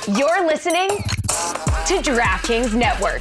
You're listening to DraftKings Network.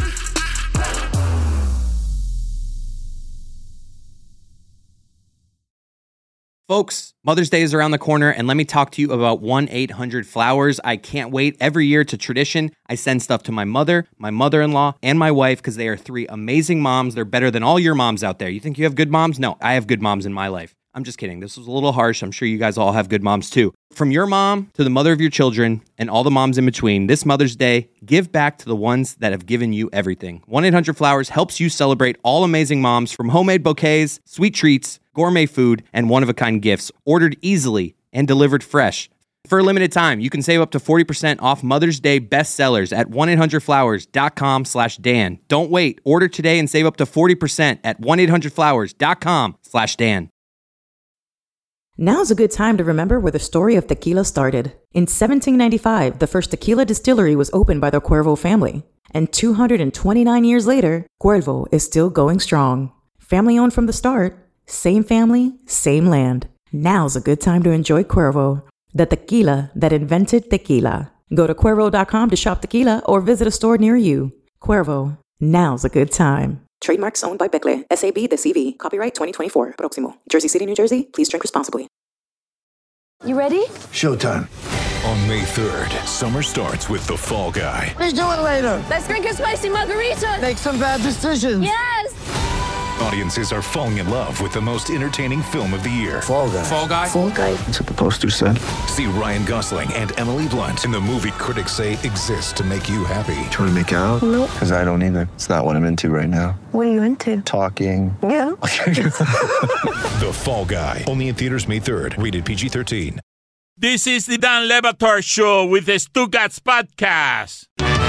Folks, Mother's Day is around the corner, and let me talk to you about 1-800-Flowers. I can't wait. Every year, it's a tradition. I send stuff to my mother, my mother-in-law, and my wife because they are three amazing moms. They're better than all your moms out there. You think you have good moms? No, I have good moms in my life. I'm just kidding. This was a little harsh. I'm sure you guys all have good moms too. From your mom to the mother of your children and all the moms in between, this Mother's Day, give back to the ones that have given you everything. 1-800-Flowers helps you celebrate all amazing moms, from homemade bouquets, sweet treats, gourmet food, and one-of-a-kind gifts, ordered easily and delivered fresh. For a limited time, you can save up to 40% off Mother's Day bestsellers at 1-800-Flowers.com/Dan. Don't wait. Order today and save up to 40% at 1-800-Flowers.com/Dan. Now's a good time to remember where the story of tequila started. In 1795, the first tequila distillery was opened by the Cuervo family. And 229 years later, Cuervo is still going strong. Family owned from the start, same family, same land. Now's a good time to enjoy Cuervo, the tequila that invented tequila. Go to Cuervo.com to shop tequila or visit a store near you. Cuervo, now's a good time. Trademarks owned by Becle, SAB the CV. Copyright 2024. Proximo. Jersey City, New Jersey. Please drink responsibly. You ready? Showtime. On May 3rd, summer starts with The Fall Guy. Let's do it later. Let's drink a spicy margarita. Make some bad decisions. Yes! Audiences are falling in love with the most entertaining film of the year. Fall Guy. Fall Guy? Fall Guy. That's what the poster said. See Ryan Gosling and Emily Blunt in the movie critics say exists to make you happy. Trying to make it out? Nope. Because I don't either. It's not what I'm into right now. What are you into? Talking. Yeah. The Fall Guy. Only in theaters May 3rd. Rated PG-13. This is the Dan Le Batard Show with the Stugatz Podcast.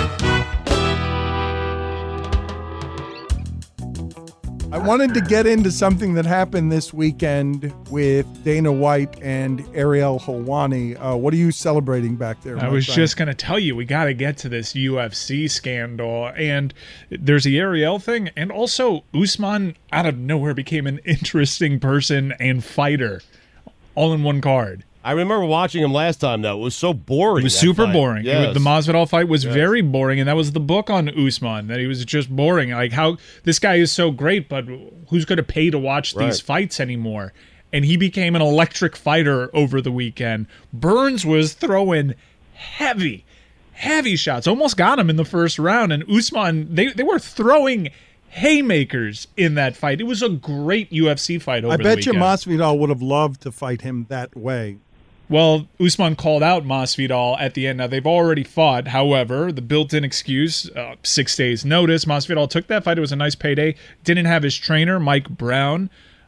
I wanted to get into something that happened this weekend with Dana White and Ariel Helwani. What are you celebrating back there? I was just going to tell you, we got to get to this UFC scandal. And there's the Ariel thing. And also, Usman out of nowhere became an interesting person and fighter all in one card. I remember watching him last time, though. It was so boring. It was super boring. Yes. The Masvidal fight was very boring, and that was the book on Usman, that he was just boring. Like, how this guy is so great, but who's going to pay to watch these fights anymore? And he became an electric fighter over the weekend. Burns was throwing heavy shots. Almost got him in the first round, and Usman, they were throwing haymakers in that fight. It was a great UFC fight over the weekend. I bet you Masvidal would have loved to fight him that way. Well, Usman called out Masvidal at the end. Now, they've already fought. However, the built-in excuse, 6 days notice. Masvidal took that fight. It was a nice payday. Didn't have his trainer, Mike Brown,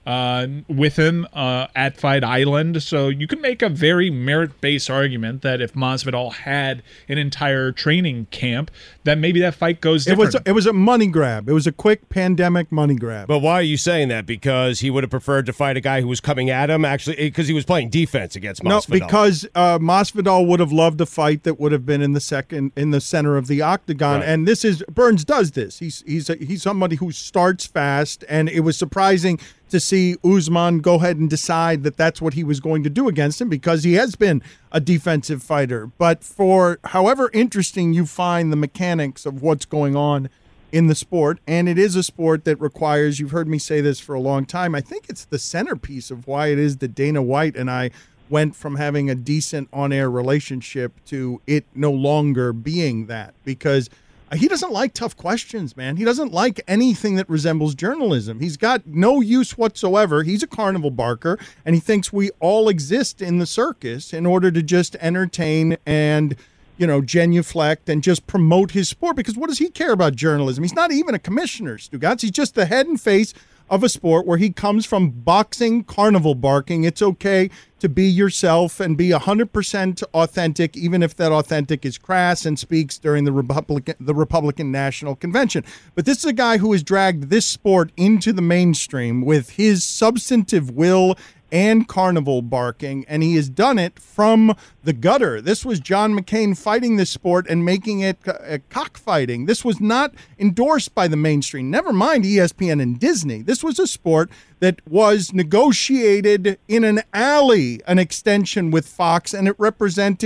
with him at Fight Island. So you can make a very merit-based argument that if Masvidal had an entire training camp, that maybe that fight goes different. It was a money grab. It was a quick pandemic money grab. But why are you saying that? Because he would have preferred to fight a guy who was coming at him, actually, because he was playing defense against Masvidal. No, because Masvidal would have loved a fight that would have been in the center of the octagon. Right. And Burns does this. He's somebody who starts fast, and it was surprising to see Usman go ahead and decide that that's what he was going to do against him, because he has been a defensive fighter. But for however interesting you find the mechanics of what's going on in the sport, and it is a sport that requires, you've heard me say this for a long time, I think it's the centerpiece of why it is that Dana White and I went from having a decent on-air relationship to it no longer being that, because he doesn't like tough questions, man. He doesn't like anything that resembles journalism. He's got no use whatsoever. He's a carnival barker, and he thinks we all exist in the circus in order to just entertain and, genuflect and just promote his sport. Because what does he care about journalism? He's not even a commissioner, Stugatz. He's just the head and face of a sport where he comes from boxing, carnival barking. It's okay to be yourself and be 100% authentic, even if that authentic is crass and speaks during the Republican National Convention. But this is a guy who has dragged this sport into the mainstream with his substantive will and carnival barking, and he has done it from the gutter. This was John McCain fighting this sport and making it cockfighting. This was not endorsed by the mainstream. Never mind ESPN and Disney. This was a sport that was negotiated in an alley, an extension with Fox, and it represented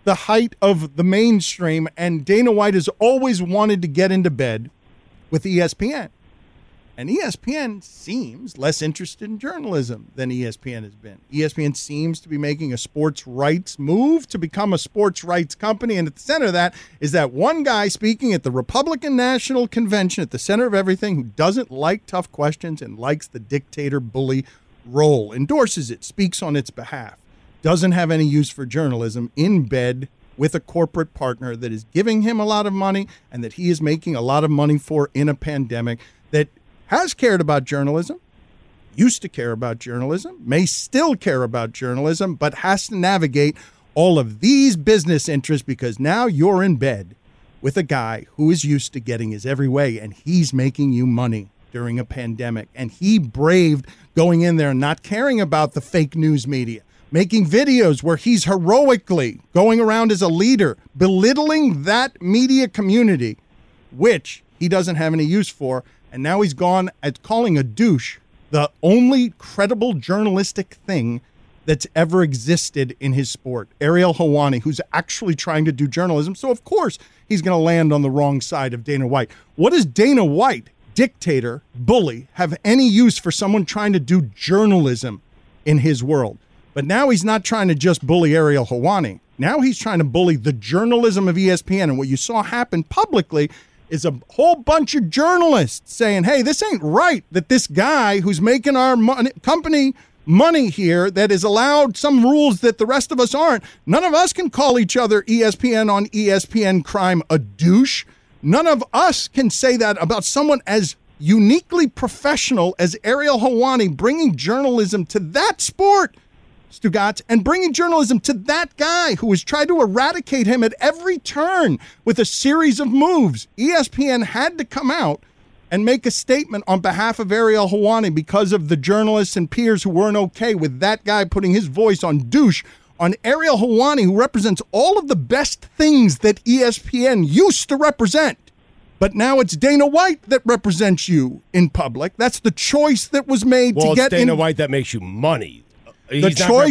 the height of the mainstream, and Dana White has always wanted to get into bed with ESPN. And ESPN seems less interested in journalism than ESPN has been. ESPN seems to be making a sports rights move to become a sports rights company. And at the center of that is that one guy speaking at the Republican National Convention at the center of everything who doesn't like tough questions and likes the dictator bully role, endorses it, speaks on its behalf, doesn't have any use for journalism, in bed with a corporate partner that is giving him a lot of money and that he is making a lot of money for in a pandemic, that has cared about journalism, used to care about journalism, may still care about journalism, but has to navigate all of these business interests because now you're in bed with a guy who is used to getting his every way, and he's making you money during a pandemic. And he braved going in there and not caring about the fake news media, making videos where he's heroically going around as a leader, belittling that media community, which he doesn't have any use for. And now he's gone at calling a douche the only credible journalistic thing that's ever existed in his sport. Ariel Helwani, who's actually trying to do journalism. So, of course, he's going to land on the wrong side of Dana White. What does Dana White, dictator, bully, have any use for someone trying to do journalism in his world? But now he's not trying to just bully Ariel Helwani. Now he's trying to bully the journalism of ESPN. And what you saw happen publicly is a whole bunch of journalists saying, hey, this ain't right that this guy who's making our company money here, that is allowed some rules that the rest of us aren't. None of us can call each other ESPN on ESPN Crime a douche. None of us can say that about someone as uniquely professional as Ariel Helwani, bringing journalism to that sport, Stugatz, and bringing journalism to that guy who has tried to eradicate him at every turn with a series of moves. ESPN had to come out and make a statement on behalf of Ariel Helwani because of the journalists and peers who weren't okay with that guy putting his voice on douche on Ariel Helwani, who represents all of the best things that ESPN used to represent. But now it's Dana White that represents you in public. That's the choice that was made to get it's Dana White that makes you money. The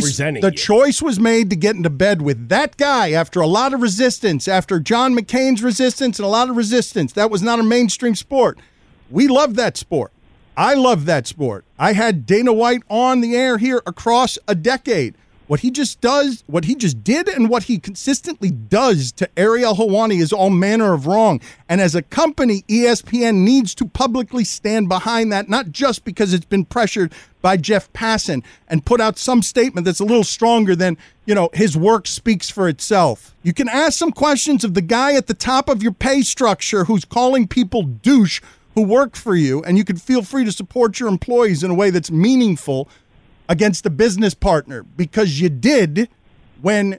choice was made to get into bed with that guy after a lot of resistance, after John McCain's resistance and a lot of resistance. That was not a mainstream sport. We love that sport. I love that sport. I had Dana White on the air here across a decade. What he just did and what he consistently does to Ariel Helwani is all manner of wrong. And as a company, ESPN needs to publicly stand behind that, not just because it's been pressured by Jeff Passan, and put out some statement that's a little stronger than, his work speaks for itself. You can ask some questions of the guy at the top of your pay structure who's calling people douche who work for you, and you can feel free to support your employees in a way that's meaningful against a business partner, because you did when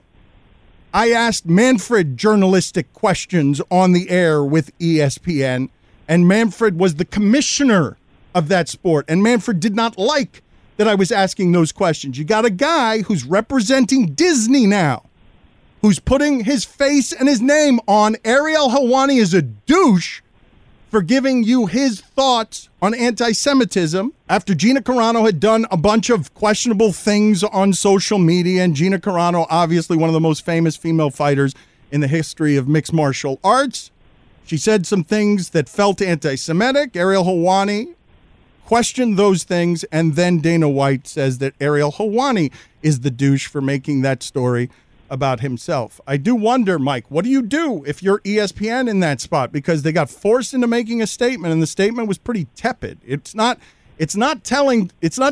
I asked Manfred journalistic questions on the air with ESPN, and Manfred was the commissioner of that sport, and Manfred did not like that I was asking those questions. You got a guy who's representing Disney now, who's putting his face and his name on Ariel Helwani as a douche for giving you his thoughts on anti-Semitism after Gina Carano had done a bunch of questionable things on social media. And Gina Carano, obviously one of the most famous female fighters in the history of mixed martial arts. She said some things that felt anti-Semitic. Ariel Helwani questioned those things, and then Dana White says that Ariel Helwani is the douche for making that story about himself. I do wonder, Mike, what do you do if you're ESPN in that spot? Because they got forced into making a statement, and the statement was pretty tepid. It's not telling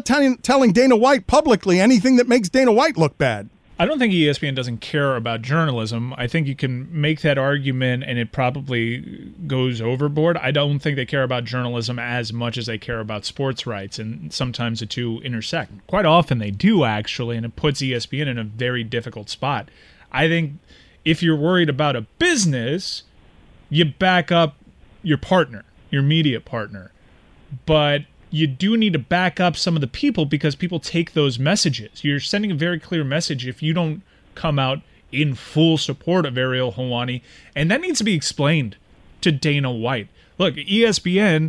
Dana White publicly anything that makes Dana White look bad. I don't think ESPN doesn't care about journalism. I think you can make that argument and it probably goes overboard. I don't think they care about journalism as much as they care about sports rights, and sometimes the two intersect. Quite often they do, actually, and it puts ESPN in a very difficult spot. I think if you're worried about a business, you back up your partner, your media partner. But you do need to back up some of the people, because people take those messages. You're sending a very clear message if you don't come out in full support of Ariel Helwani, and that needs to be explained to Dana White. Look, ESPN,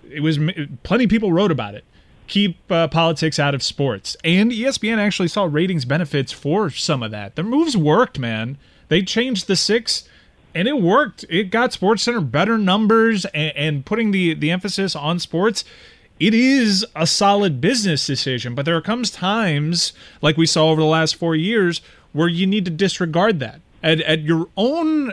plenty of people wrote about it. Keep politics out of sports. And ESPN actually saw ratings benefits for some of that. Their moves worked, man. They changed the 6, and it worked. It got SportsCenter better numbers, and putting the emphasis on sports. It is a solid business decision, but there comes times, like we saw over the last 4 years, where you need to disregard that at your own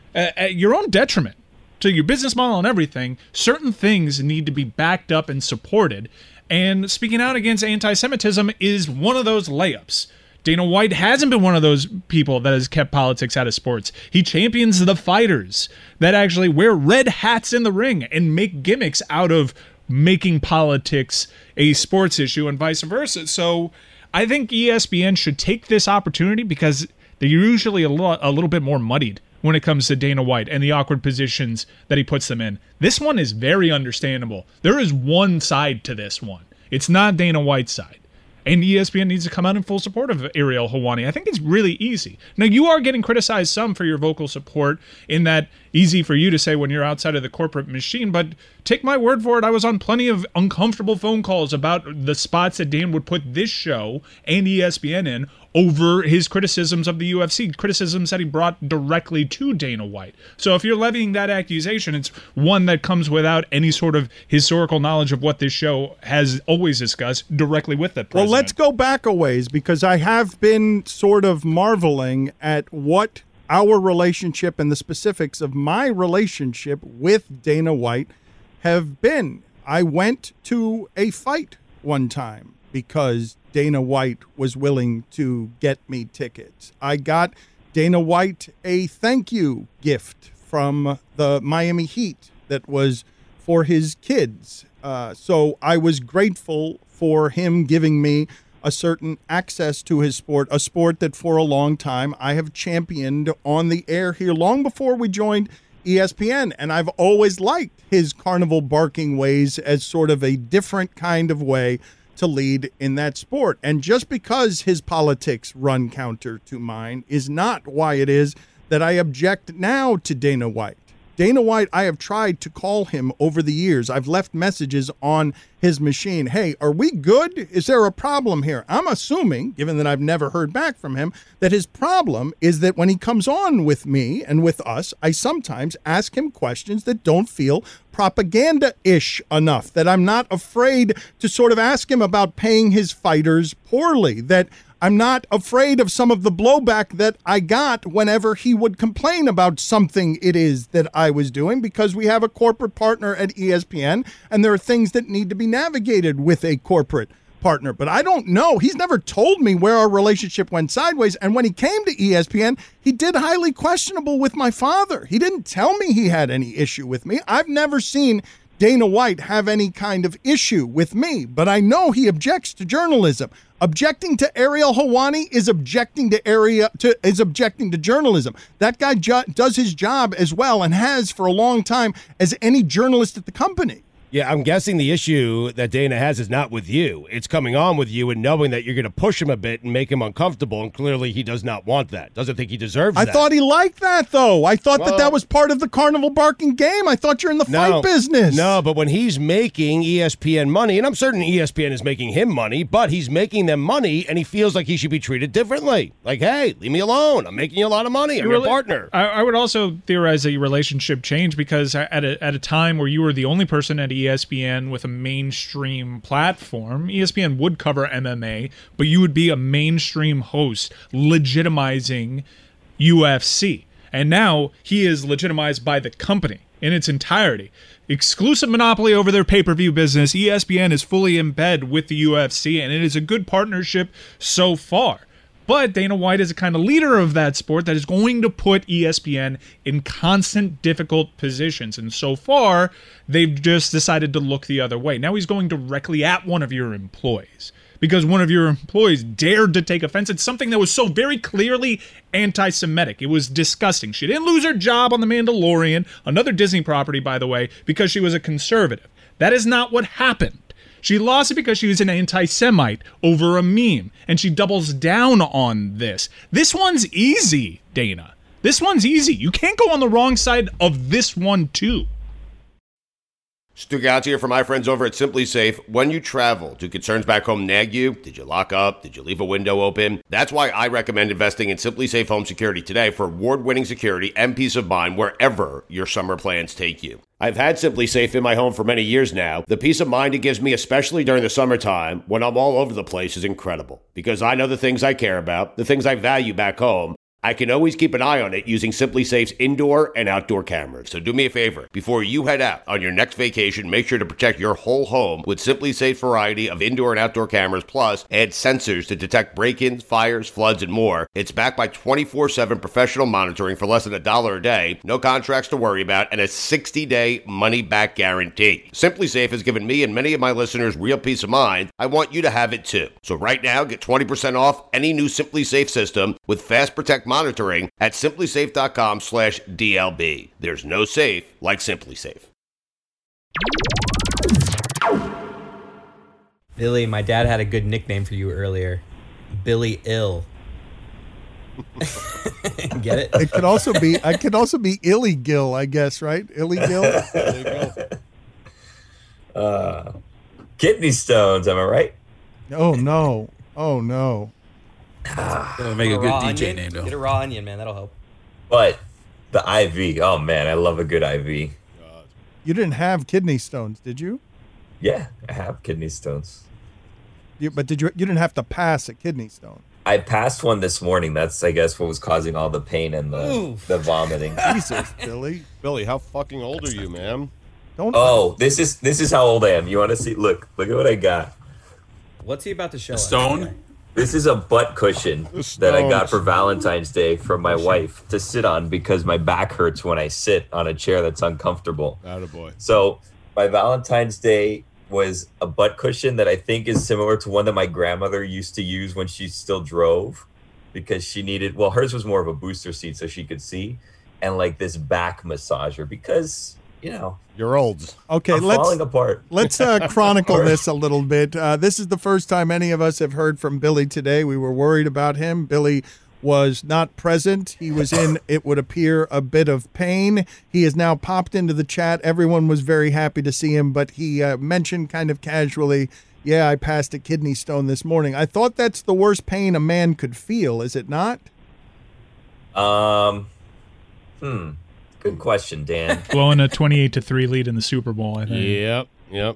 detriment to your business model and everything. Certain things need to be backed up and supported, and speaking out against anti-Semitism is one of those layups. Dana White hasn't been one of those people that has kept politics out of sports. He champions the fighters that actually wear red hats in the ring and make gimmicks out of making politics a sports issue and vice versa. So I think ESPN should take this opportunity, because they're usually a little bit more muddied when it comes to Dana White and the awkward positions that he puts them in. This one is very understandable. There is one side to this one. It's not Dana White's side. And ESPN needs to come out in full support of Ariel Helwani. I think it's really easy. Now, you are getting criticized some for your vocal support, in that easy for you to say when you're outside of the corporate machine, but take my word for it, I was on plenty of uncomfortable phone calls about the spots that Dan would put this show and ESPN in over his criticisms of the UFC, criticisms that he brought directly to Dana White. So if you're levying that accusation, it's one that comes without any sort of historical knowledge of what this show has always discussed directly with the president. Well, let's go back a ways, because I have been sort of marveling at what our relationship and the specifics of my relationship with Dana White have been. I went to a fight one time because Dana White was willing to get me tickets. I got Dana White a thank you gift from the Miami Heat that was for his kids. So I was grateful for him giving me a certain access to his sport, a sport that for a long time I have championed on the air here long before we joined ESPN. And I've always liked his carnival barking ways as sort of a different kind of way to lead in that sport. And just because his politics run counter to mine is not why it is that I object now to Dana White. Dana White, I have tried to call him over the years. I've left messages on his machine. Hey, are we good? Is there a problem here? I'm assuming, given that I've never heard back from him, that his problem is that when he comes on with me and with us, I sometimes ask him questions that don't feel propaganda-ish enough, that I'm not afraid to sort of ask him about paying his fighters poorly, that I'm not afraid of some of the blowback that I got whenever he would complain about something it is that I was doing, because we have a corporate partner at ESPN, and there are things that need to be navigated with a corporate partner. But I don't know. He's never told me where our relationship went sideways. And when he came to ESPN, he did highly questionable with my father. He didn't tell me he had any issue with me. I've never seen Dana White have any kind of issue with me, but I know he objects to journalism. Objecting to Ariel Helwani is objecting to journalism. That guy does his job as well, and has for a long time, as any journalist at the company. Yeah, I'm guessing the issue that Dana has is not with you. It's coming on with you and knowing that you're going to push him a bit and make him uncomfortable, and clearly he does not want that. Doesn't think he deserves that. I thought he liked that, though. I thought that was part of the carnival barking game. I thought you're in the fight business. No, but when he's making ESPN money, and I'm certain ESPN is making him money, but he's making them money, and he feels like he should be treated differently. Like, hey, leave me alone. I'm making you a lot of money. I'm your partner. I would also theorize that your relationship changed because at a time where you were the only person at ESPN with a mainstream platform, ESPN would cover MMA, but you would be a mainstream host legitimizing UFC. And now he is legitimized by the company in its entirety. Exclusive monopoly over their pay-per-view business. ESPN is fully in bed with the UFC, and it is a good partnership so far. But Dana White is a kind of leader of that sport that is going to put ESPN in constant difficult positions. And so far, they've just decided to look the other way. Now he's going directly at one of your employees because one of your employees dared to take offense at something that was so very clearly anti-Semitic. It was disgusting. She didn't lose her job on The Mandalorian, another Disney property, by the way, because she was a conservative. That is not what happened. She lost it because she was an anti-Semite over a meme, and she doubles down on this. This one's easy, Dana. This one's easy. You can't go on the wrong side of this one, too. Stugotz here from my friends over at Simply Safe. When you travel, do concerns back home nag you? Did you lock up? Did you leave a window open? That's why I recommend investing in Simply Safe Home Security today for award-winning security and peace of mind wherever your summer plans take you. I've had Simply Safe in my home for many years now. The peace of mind it gives me, especially during the summertime when I'm all over the place, is incredible. Because I know the things I care about, the things I value back home. I can always keep an eye on it using Simply Safe's indoor and outdoor cameras. So do me a favor. Before you head out on your next vacation, make sure to protect your whole home with Simply Safe's variety of indoor and outdoor cameras, plus add sensors to detect break-ins, fires, floods, and more. It's backed by 24/7 professional monitoring for less than $1 a day, no contracts to worry about, and a 60-day money-back guarantee. Simply Safe has given me and many of my listeners real peace of mind. I want you to have it too. So right now, get 20% off any new Simply Safe system with Fast Protect monitoring at simplysafe.com/DLB. There's no safe like Simply Safe. Billy, my dad had a good nickname for you earlier. Billy Ill. Get it? It could also be Illy Gill, I guess, right? Illy Gill. Kidney stones, am I right? Oh no. Oh no. That'll make a good DJ name, though. Get a raw onion, man. That'll help. But the IV, oh man, I love a good IV. You didn't have kidney stones, did you? Yeah, I have kidney stones. But you didn't have to pass a kidney stone? I passed one this morning. That's, I guess, what was causing all the pain and the vomiting. Jesus, Billy. Billy, how fucking old are you, man? This is how old I am. You want to see? Look at what I got. What's he about to show us? Stone? This is a butt cushion that I got for Valentine's Day from my wife to sit on because my back hurts when I sit on a chair that's uncomfortable. Attaboy. So my Valentine's Day was a butt cushion that I think is similar to one that my grandmother used to use when she still drove because she needed, well, hers was more of a booster seat so she could see, and like this back massager because, you know, you're old. Okay, I'm falling apart. Let's chronicle this a little bit. This is the first time any of us have heard from Billy today. We were worried about him. Billy was not present. He was in, it would appear, a bit of pain. He has now popped into the chat. Everyone was very happy to see him, but he mentioned kind of casually, yeah, I passed a kidney stone this morning. I thought that's the worst pain a man could feel, is it not? Good question, Dan. Blowing a 28-3 lead in the Super Bowl, I think. Yep.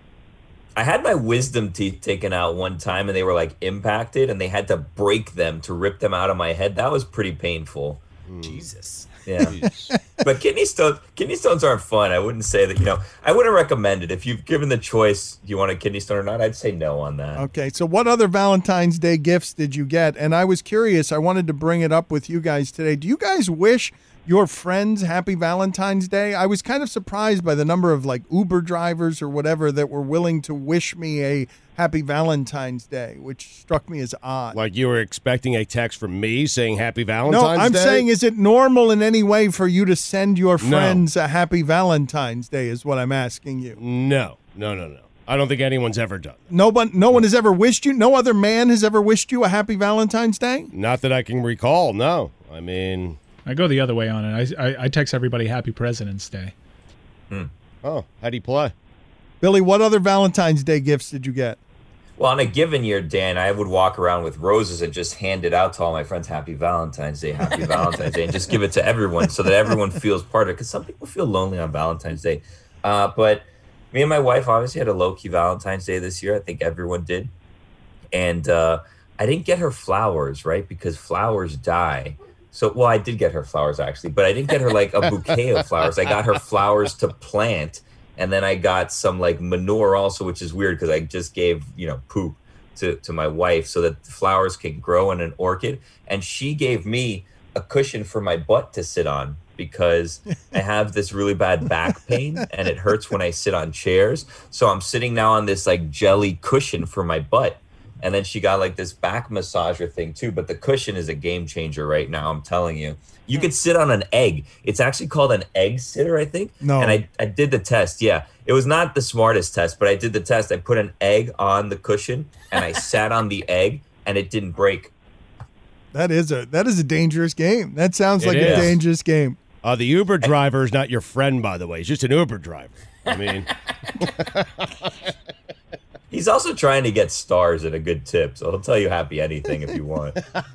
I had my wisdom teeth taken out one time and they were like impacted and they had to break them to rip them out of my head. That was pretty painful. Jesus. Yeah. But kidney stones aren't fun. I wouldn't say that, I wouldn't recommend it. If you've given the choice, do you want a kidney stone or not? I'd say no on that. Okay, so what other Valentine's Day gifts did you get? And I was curious, I wanted to bring it up with you guys today. Do you guys wish your friends happy Valentine's Day? I was kind of surprised by the number of like Uber drivers or whatever that were willing to wish me a happy Valentine's Day, which struck me as odd. Like you were expecting a text from me saying happy Valentine's Day? No, I'm saying, is it normal in any way for you to send your friends a happy Valentine's Day is what I'm asking you. No. I don't think anyone's ever done that. No one has ever wished you? No other man has ever wished you a happy Valentine's Day? Not that I can recall, no. I mean, I go the other way on it. I text everybody Happy President's Day. Oh, how'd he play? Billy, what other Valentine's Day gifts did you get? Well, on a given year, Dan, I would walk around with roses and just hand it out to all my friends, Happy Valentine's Day, Happy Valentine's Day, and just give it to everyone so that everyone feels part of it. Because some people feel lonely on Valentine's Day. But me and my wife obviously had a low-key Valentine's Day this year. I think everyone did. And I didn't get her flowers, right? Because flowers die. So, well, I did get her flowers, actually. But I didn't get her, like, a bouquet of flowers. I got her flowers to plant. And then I got some like manure also, which is weird because I just gave, poop to my wife so that the flowers can grow in an orchid. And she gave me a cushion for my butt to sit on because I have this really bad back pain and it hurts when I sit on chairs. So I'm sitting now on this like jelly cushion for my butt. And then she got like this back massager thing too. But the cushion is a game changer right now, I'm telling you. You could sit on an egg. It's actually called an egg sitter, I think. No. And I did the test, yeah. It was not the smartest test, but I did the test. I put an egg on the cushion and I sat on the egg and it didn't break. That is a dangerous game. That sounds like a dangerous game. The Uber driver is not your friend, by the way. He's just an Uber driver. I mean, he's also trying to get stars at a good tip, so he'll tell you happy anything if you want.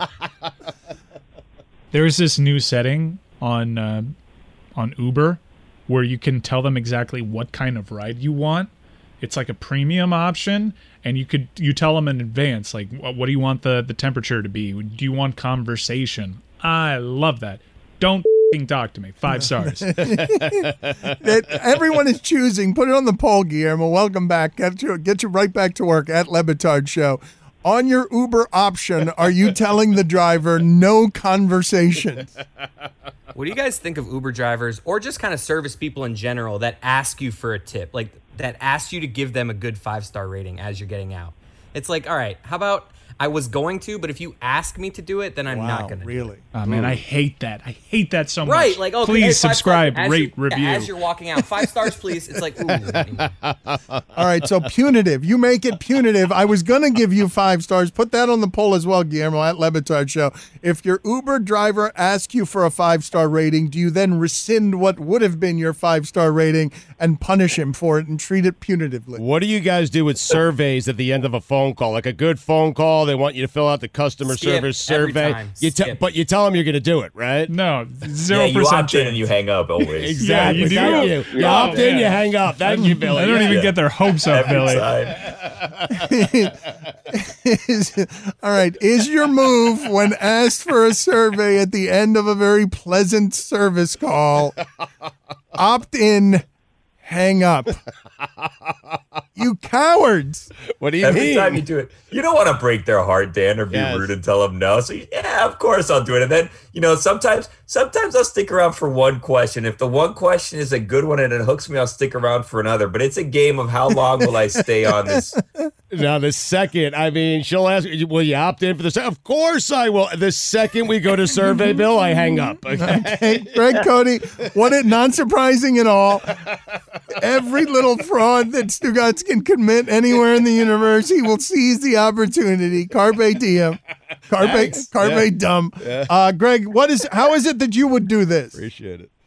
There's this new setting on Uber where you can tell them exactly what kind of ride you want. It's like a premium option, and you tell them in advance, like, what do you want the temperature to be? Do you want conversation? I love that. Don't talk to me. 5 stars. That everyone is choosing. Put it on the poll, Guillermo. Welcome back. Get you right back to work at Le Batard Show. On your Uber option, are you telling the driver no conversations? What do you guys think of Uber drivers or just kind of service people in general that ask you for a tip? Like, that ask you to give them a good 5-star rating as you're getting out? It's like, all right, how about I was going to, but if you ask me to do it, then I'm not going to. Really? Oh, man, I hate that. I hate that so much. Right, like, okay, please subscribe, rate, review. As you're walking out, 5 stars, please. It's like, ooh. All right, so punitive. You make it punitive. I was going to give you 5 stars. Put that on the poll as well, Guillermo, at Le Batard Show. If your Uber driver asks you for a 5-star rating, do you then rescind what would have been your 5-star rating and punish him for it and treat it punitively? what do you guys do with surveys at the end of a phone call? Like a good phone call, they want you to fill out the customer service survey. But you tell them you're going to do it, right? No, 0% Yeah, you opt in chance. and you hang up always. Exactly. Yeah, you do? Thank you. You opt in, you hang up. Thank you, Billy. I don't even get their hopes up, Every Billy. time. All right. Is your move when asked for a survey at the end of a very pleasant service call, opt in, hang up? You cowards. What do you Every mean? time you do it, you don't want to break their heart, Dan, or be rude and tell them no. So yeah, of course I'll do it. And then, sometimes I'll stick around for one question. If the one question is a good one and it hooks me, I'll stick around for another. But it's a game of how long will I stay on this. Now, the second, she'll ask, will you opt in for the second? Of course I will. The second we go to survey, Bill, I hang up. Okay. Greg Cody, not surprising at all. Every little fraud that Stugotz can commit anywhere in the universe, he will seize the opportunity. Carpe diem. Carpe dum. Yeah. Greg, how is it that you would do this? Appreciate it.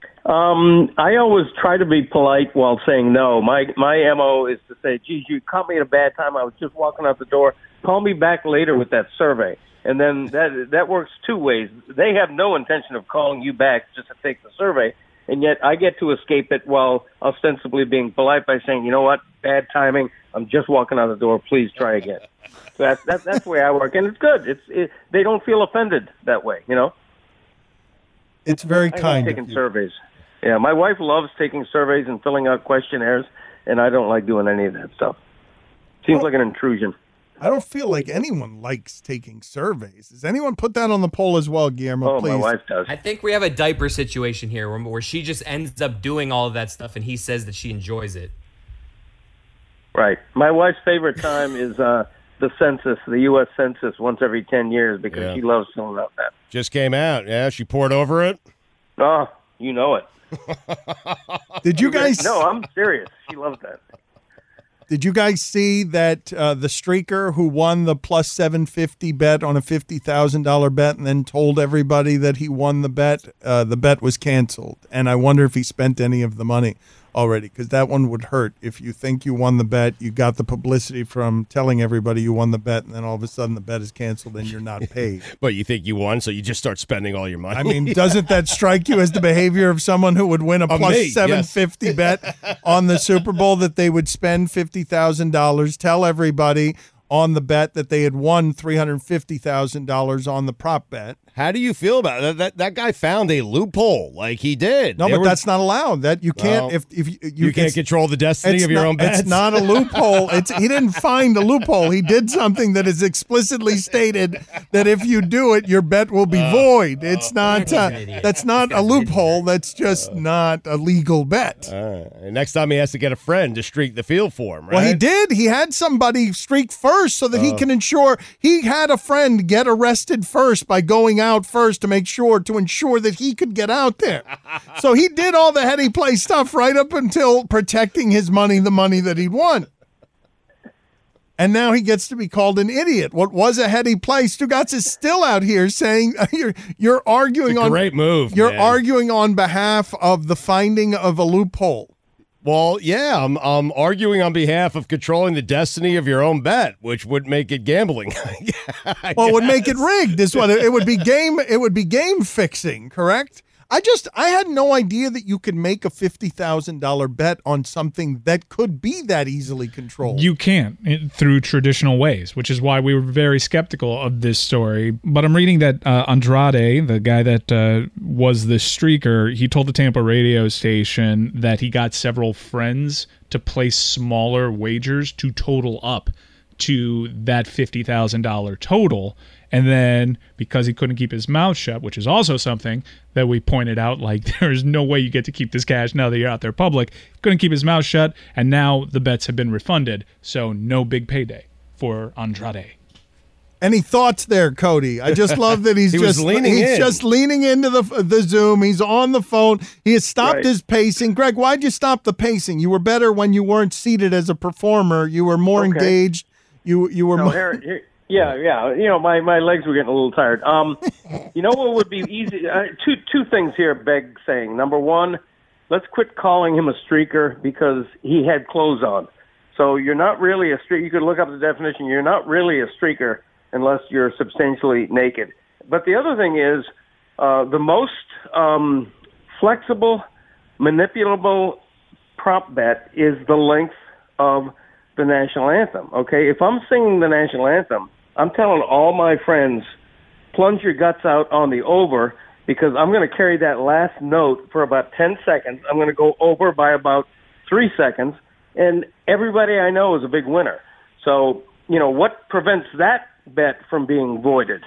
I always try to be polite while saying no. My MO is to say, geez, you caught me at a bad time. I was just walking out the door. Call me back later with that survey. And then that works 2 ways. They have no intention of calling you back just to take the survey. And yet I get to escape it while ostensibly being polite by saying, you know what, bad timing. I'm just walking out the door. Please try again. So that's the way I work. And it's good. They don't feel offended that way, It's very I kind like of taking you. surveys. Yeah, my wife loves taking surveys and filling out questionnaires, and I don't like doing any of that stuff. Seems like an intrusion. I don't feel like anyone likes taking surveys. Does anyone put that on the poll as well, Guillermo? Please. My wife does. I think we have a diaper situation here where she just ends up doing all of that stuff and he says that she enjoys it. Right. My wife's favorite time is the census, the U.S. Census, once every 10 years because she loves filling out that. Just came out. Yeah, she poured over it. Oh, you know it. Did you guys? No, I'm serious. She loves that. Did you guys see that the streaker who won the plus 750 bet on a $50,000 bet and then told everybody that he won the bet was canceled? And I wonder if he spent any of the money already, because that one would hurt. If you think you won the bet, you got the publicity from telling everybody you won the bet, and then all of a sudden the bet is canceled and you're not paid. But you think you won, so you just start spending all your money. I mean, doesn't that strike you as the behavior of someone who would win a plus 750 bet on the Super Bowl, that they would spend $50,000, tell everybody on the bet that they had won $350,000 on the prop bet? How do you feel about it? That guy found a loophole, like he did. No, but that's not allowed. That you can't. Well, if you can't control the destiny of your own bets. It's not a loophole. He didn't find a loophole. He did something that is explicitly stated that if you do it, your bet will be void. It's not. That's not a loophole. That's just not a legal bet. And next time he has to get a friend to streak the field for him, right? Well, he did. He had somebody streak first so that he can ensure he had a friend get arrested first by going out first to ensure that he could get out there. So he did all the heady play stuff right up until protecting his money, the money that he won. And now he gets to be called an idiot. What was a heady play? Stugotz is still out here saying you're arguing it's a great move. You're arguing on behalf of the finding of a loophole. Well, yeah, I'm arguing on behalf of controlling the destiny of your own bet, which would make it gambling. Well, it would make it rigged. This one, it would be game. It would be game fixing. Correct. I had no idea that you could make a $50,000 bet on something that could be that easily controlled. You can't through traditional ways, which is why we were very skeptical of this story. But I'm reading that Andrade, the guy that was the streaker, he told the Tampa radio station that he got several friends to place smaller wagers to total up to that $50,000 total. And then because he couldn't keep his mouth shut, which is also something that we pointed out, like there's no way you get to keep this cash now that you're out there public, couldn't keep his mouth shut, and now the bets have been refunded. So no big payday for Andrade. Any thoughts there, Cody? I just love that he's just leaning into the Zoom. He's on the phone. He has stopped his pacing. Greg, why'd you stop the pacing? You were better when you weren't seated as a performer. You were more engaged. You were more... Yeah. You know, my legs were getting a little tired. You know what would be easy? Two things here beg saying. Number one, let's quit calling him a streaker because he had clothes on. So you're not really a streaker. You could look up the definition. You're not really a streaker unless you're substantially naked. But the other thing is the most flexible, manipulable prop bet is the length of the national anthem. Okay, if I'm singing the national anthem, I'm telling all my friends, plunge your guts out on the over because I'm going to carry that last note for about 10 seconds. I'm going to go over by about 3 seconds, and everybody I know is a big winner. So, you know, what prevents that bet from being voided?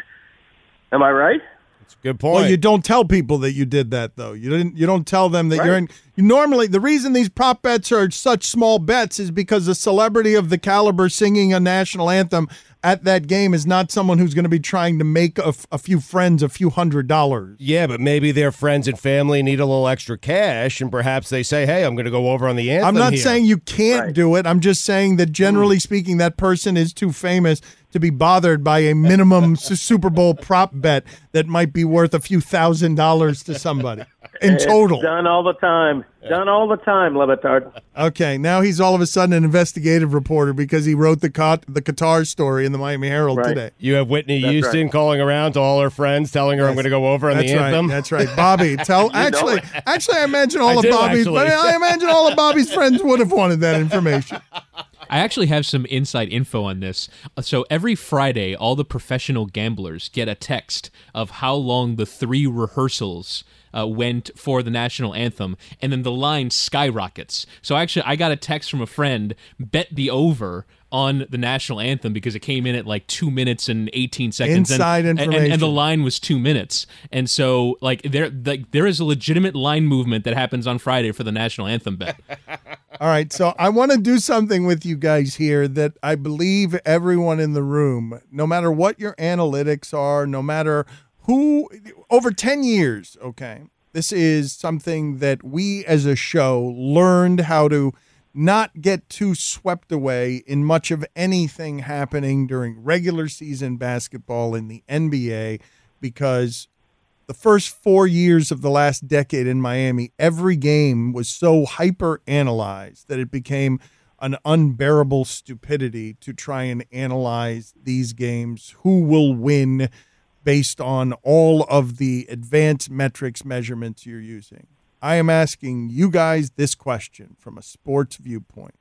Am I right? That's a good point. Well, you don't tell people that you did that, though. You don't tell them that you're in. Normally, the reason these prop bets are such small bets is because a celebrity of the caliber singing a national anthem at that game is not someone who's going to be trying to make a few friends a few $100s. Yeah, but maybe their friends and family need a little extra cash, and perhaps they say, hey, I'm going to go over on the anthem I'm not here. saying you can't do it. I'm just saying that generally speaking, that person is too famous to be bothered by a minimum Super Bowl prop bet that might be worth a few $1,000s to somebody in total. It's done all the time. Done all the time, Le Batard. Okay, now he's all of a sudden an investigative reporter because he wrote the Qatar story in the Miami Herald today. You have Whitney Houston calling around to all her friends, telling her I'm going to go over on the anthem. That's right. Bobby, actually, I imagine all of Bobby's. But I imagine all of Bobby's friends would have wanted that information. I actually have some inside info on this. So every Friday, all the professional gamblers get a text of how long the 3 rehearsals went for the national anthem, and then the line skyrockets. So actually, I got a text from a friend, bet the over on the national anthem because it came in at like 2 minutes and 18 seconds. Inside information. And the line was 2 minutes. And so like there is a legitimate line movement that happens on Friday for the national anthem bet. All right, so I want to do something with you guys here that I believe everyone in the room, no matter what your analytics are, no matter who, over 10 years, okay, this is something that we as a show learned how to not get too swept away in much of anything happening during regular season basketball in the NBA, because the first 4 years of the last decade in Miami, every game was so hyper-analyzed that it became an unbearable stupidity to try and analyze these games, who will win based on all of the advanced metrics measurements you're using. I am asking you guys this question from a sports viewpoint.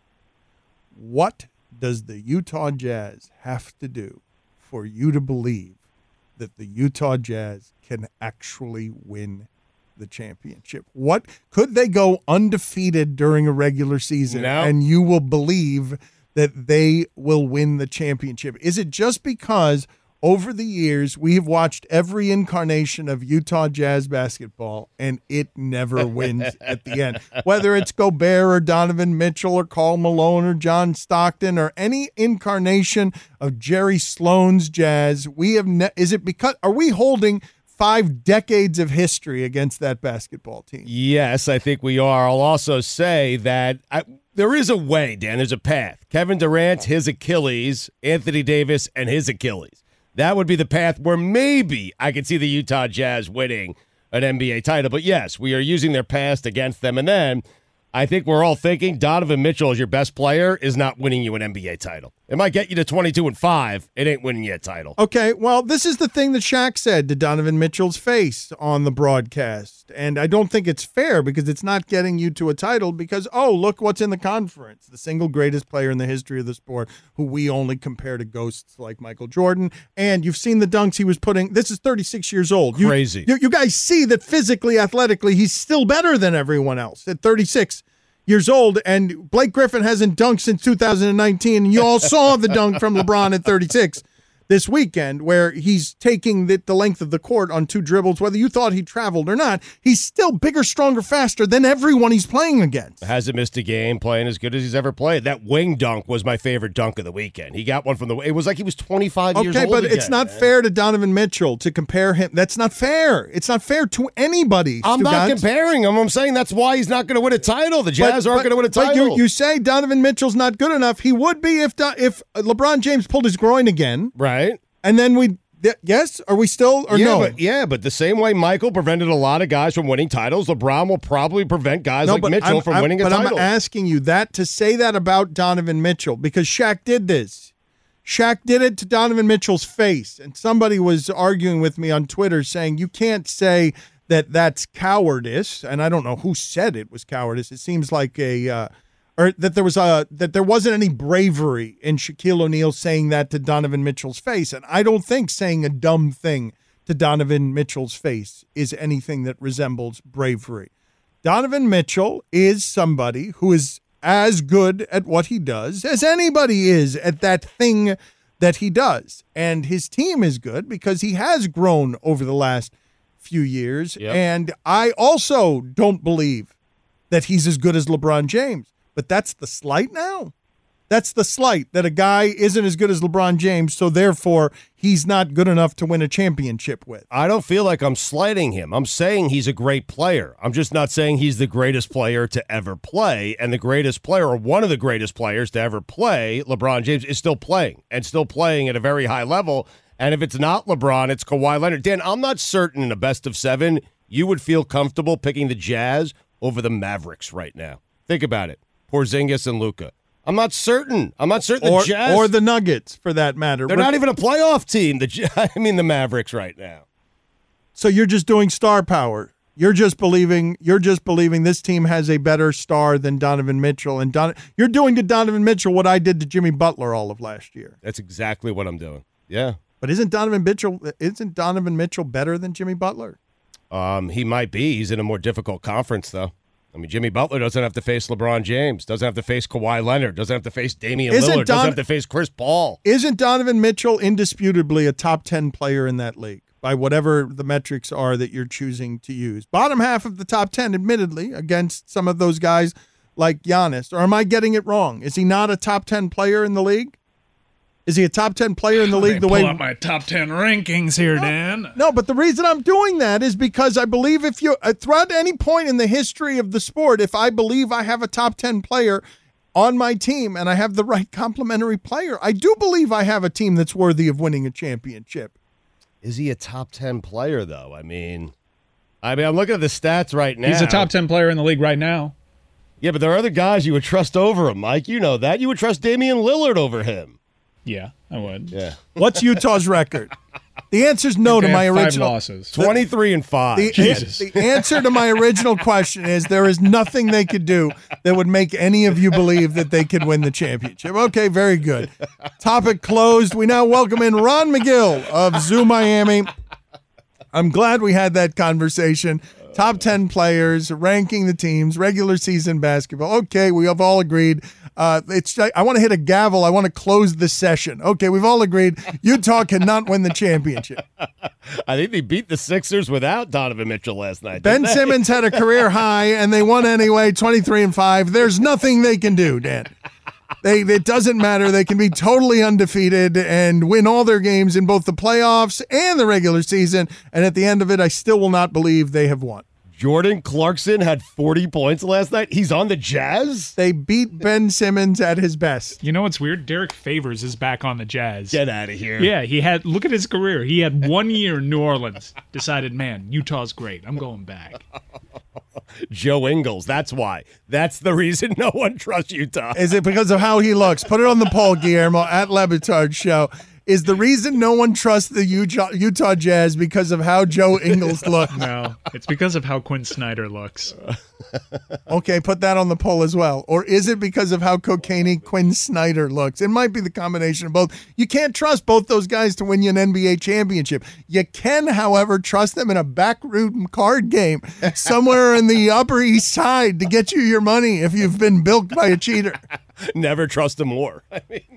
What does the Utah Jazz have to do for you to believe that the Utah Jazz can actually win the championship? What could they go undefeated during a regular season and you will believe that they will win the championship? Is it just because over the years we have watched every incarnation of Utah Jazz basketball and it never wins at the end? Whether it's Gobert or Donovan Mitchell or Karl Malone or John Stockton or any incarnation of Jerry Sloan's Jazz, we have is it because are we holding 5 decades of history against that basketball team? Yes, I think we are. I'll also say that there is a way, Dan. There's a path. Kevin Durant, his Achilles, Anthony Davis, and his Achilles. That would be the path where maybe I could see the Utah Jazz winning an NBA title. But yes, we are using their past against them. And then I think we're all thinking Donovan Mitchell as your best player is not winning you an NBA title. It might get you to 22-5. It ain't winning you a title. Okay, well, this is the thing that Shaq said to Donovan Mitchell's face on the broadcast. And I don't think it's fair because it's not getting you to a title because, oh, look what's in the conference. The single greatest player in the history of the sport who we only compare to ghosts like Michael Jordan. And you've seen the dunks he was putting. This is 36 years old. Crazy. You guys see that physically, athletically, he's still better than everyone else at 36 years old, and Blake Griffin hasn't dunked since 2019, and you all saw the dunk from LeBron at 36 this weekend where he's taking the length of the court on 2 dribbles. Whether you thought he traveled or not, he's still bigger, stronger, faster than everyone he's playing against. Hasn't missed a game, playing as good as he's ever played. That wing dunk was my favorite dunk of the weekend. He got one from it was like he was 25 years old. Okay, but again, it's not fair to Donovan Mitchell to compare him. That's not fair. It's not fair to anybody. I'm not comparing him. I'm saying that's why he's not going to win a title. The Jazz aren't going to win a title. But you say Donovan Mitchell's not good enough. He would be if LeBron James pulled his groin again. Right. And then yes? Are we still or no? But the same way Michael prevented a lot of guys from winning titles, LeBron will probably prevent guys like Mitchell from winning a title. But I'm asking you to say that about Donovan Mitchell because Shaq did this. Shaq did it to Donovan Mitchell's face. And somebody was arguing with me on Twitter saying you can't say that that's cowardice. And I don't know who said it was cowardice. It seems like or that there wasn't any bravery in Shaquille O'Neal saying that to Donovan Mitchell's face. And I don't think saying a dumb thing to Donovan Mitchell's face is anything that resembles bravery. Donovan Mitchell is somebody who is as good at what he does as anybody is at that thing that he does. And his team is good because he has grown over the last few years. Yep. And I also don't believe that he's as good as LeBron James. But that's the slight now. That's the slight that a guy isn't as good as LeBron James, so therefore he's not good enough to win a championship with. I don't feel like I'm slighting him. I'm saying he's a great player. I'm just not saying he's the greatest player to ever play. And the greatest player, or one of the greatest players to ever play, LeBron James, is still playing and still playing at a very high level. And if it's not LeBron, it's Kawhi Leonard. Dan, I'm not certain in a best of 7 you would feel comfortable picking the Jazz over the Mavericks right now. Think about it. Porzingis and Luka. I'm not certain. The Jazz or the Nuggets, for that matter. They're not even a playoff team. The Mavericks right now. So you're just doing star power. You're just believing this team has a better star than Donovan Mitchell, and you're doing to Donovan Mitchell what I did to Jimmy Butler all of last year. That's exactly what I'm doing. Yeah. But isn't Donovan Mitchell better than Jimmy Butler? He might be. He's in a more difficult conference, though. I mean, Jimmy Butler doesn't have to face LeBron James, doesn't have to face Kawhi Leonard, doesn't have to face Damian Lillard, doesn't have to face Chris Paul. Isn't Donovan Mitchell indisputably a top 10 player in that league by whatever the metrics are that you're choosing to use? Bottom half of the top 10, admittedly, against some of those guys like Giannis. Or am I getting it wrong? Is he not a top 10 player in the league? Is he a top 10 player in the league? Pull up my top 10 rankings here, Dan. No, but the reason I'm doing that is because I believe if you, throughout any point in the history of the sport, if I believe I have a top 10 player on my team and I have the right complementary player, I do believe I have a team that's worthy of winning a championship. Is he a top 10 player, though? I mean, I'm looking at the stats right now. He's a top 10 player in the league right now. Yeah, but there are other guys you would trust over him, Mike. You know that. You would trust Damian Lillard over him. Yeah, I would. Yeah. What's Utah's record? The answer's no to my original. 5 losses. 23-5. Jesus. The answer to my original question is there is nothing they could do that would make any of you believe that they could win the championship. Okay, very good. Topic closed. We now welcome in Ron McGill of Zoo Miami. I'm glad we had that conversation. Top 10 players, ranking the teams, regular season basketball. Okay, we have all agreed. I want to hit a gavel. I want to close the session. Okay, we've all agreed Utah cannot win the championship. I think they beat the Sixers without Donovan Mitchell last night. Ben Simmons had a career high, and they won anyway, 23-5. There's nothing they can do, Dan. It doesn't matter. They can be totally undefeated and win all their games in both the playoffs and the regular season. And at the end of it, I still will not believe they have won. Jordan Clarkson had 40 points last night. He's on the Jazz? They beat Ben Simmons at his best. You know what's weird? Derek Favors is back on the Jazz. Get out of here. Yeah, look at his career. He had 1 year in New Orleans. Decided, man, Utah's great. I'm going back. Joe Ingles. That's why. That's the reason no one trusts Utah. Is it because of how he looks? Put it on the poll, Guillermo, at LeBatard Show. Is the reason no one trusts the Utah Jazz because of how Joe Ingles looks? No, it's because of how Quinn Snyder looks. Okay, put that on the poll as well. Or is it because of how cocaine Quinn Snyder looks? It might be the combination of both. You can't trust both those guys to win you an NBA championship. You can, however, trust them in a backroom card game somewhere in the Upper East Side to get you your money if you've been bilked by a cheater. Never trust them more. I mean...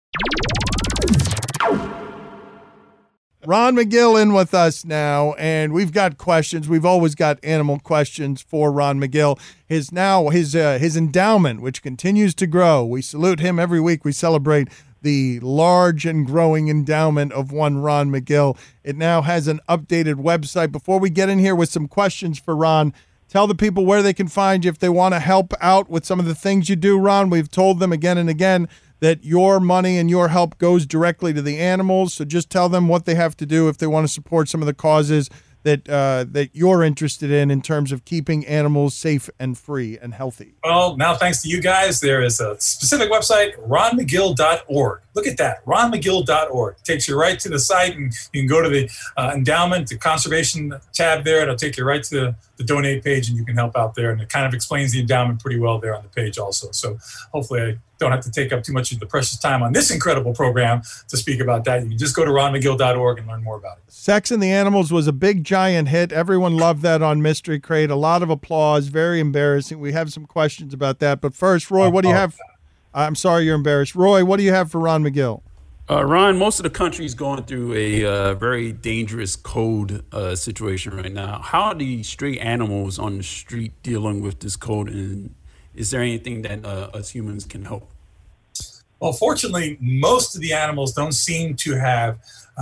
Ron McGill in with us now, and we've got questions. We've always got animal questions for Ron McGill. His endowment, which continues to grow. We salute him every week. We celebrate the large and growing endowment of one Ron McGill. It now has an updated website. Before we get in here with some questions for Ron, tell the people where they can find you if they want to help out with some of the things you do, Ron. We've told them again and again that your money and your help goes directly to the animals. So just tell them what they have to do if they want to support some of the causes that you're interested in terms of keeping animals safe and free and healthy. Well, now thanks to you guys, there is a specific website, ronmcgill.org. Look at that, ronmcgill.org. It takes you right to the site, and you can go to the endowment, the conservation tab there. It'll take you right to the donate page, and you can help out there. And it kind of explains the endowment pretty well there on the page also. So hopefully I don't have to take up too much of the precious time on this incredible program to speak about that. You can just go to ronmcgill.org and learn more about it. Sex and the Animals was a big, giant hit. Everyone loved that on Mystery Crate. A lot of applause. Very embarrassing. We have some questions about that. But first, Roy, what do you have? I'm sorry you're embarrassed. Roy, what do you have for Ron McGill? Ron, most of the country is going through a very dangerous cold situation right now. How are the stray animals on the street dealing with this cold, and is there anything that us humans can help? Well, fortunately, most of the animals don't seem to have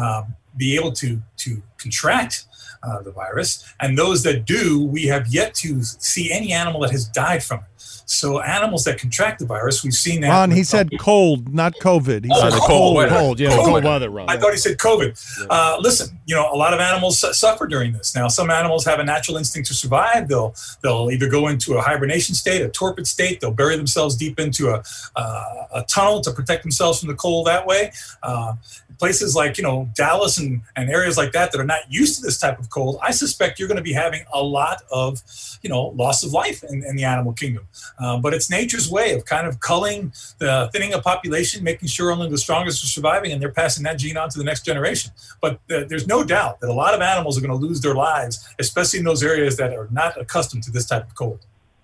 be able to contract the virus, and those that do, we have yet to see any animal that has died from it. So animals that contract the virus, we've seen that. Ron, he said cold, not COVID. He said cold weather, Ron. I thought he said COVID. Listen, a lot of animals suffer during this. Now, some animals have a natural instinct to survive. They'll either go into a hibernation state, a torpid state. They'll bury themselves deep into a tunnel to protect themselves from the cold that way. Places like, Dallas and areas like that are not used to this type of cold, I suspect you're going to be having a lot of, loss of life in the animal kingdom. But it's nature's way of kind of culling, thinning a population, making sure only the strongest are surviving, and they're passing that gene on to the next generation. But there's no doubt that a lot of animals are going to lose their lives, especially in those areas that are not accustomed to this type of cold.